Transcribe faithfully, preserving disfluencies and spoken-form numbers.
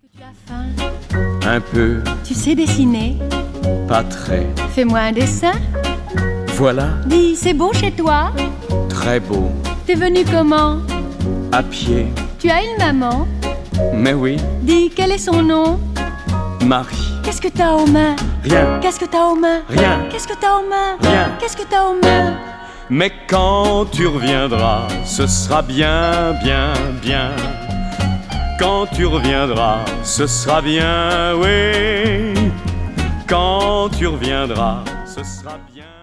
Tu as faim? Un peu, Tu sais dessiner? pas très. Fais-moi un dessin. Voilà, Dis, c'est beau chez toi? très beau, T'es venu comment? à pied. Tu as une maman? Mais oui, Dis, quel est son nom? Marie. Qu'est-ce que t'as aux mains? Rien, Qu'est-ce que t'as aux mains? rien, Qu'est-ce que t'as aux mains? rien. Qu'est-ce que t'as aux mains? Mais quand tu reviendras, ce sera bien, bien, bien. Quand tu reviendras, ce sera bien, oui. Quand tu reviendras, ce sera bien.